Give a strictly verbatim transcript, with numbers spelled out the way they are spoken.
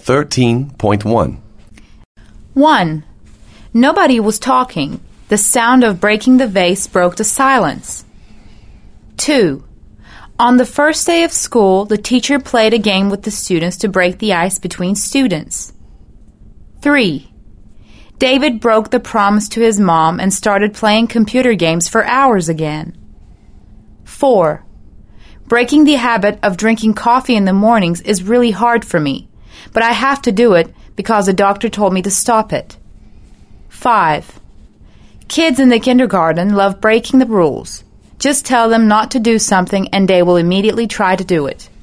thirteen point one. one. Nobody was talking. The sound of breaking the vase broke the silence. two. On the first day of school, the teacher played a game with the students to break the ice between students. three. David broke the promise to his mom and started playing computer games for hours again. four. Breaking the habit of drinking coffee in the mornings is really hard for me, but I have to do it because the doctor told me to stop it. five. Kids in the kindergarten love breaking the rules. Just tell them not to do something and they will immediately try to do it.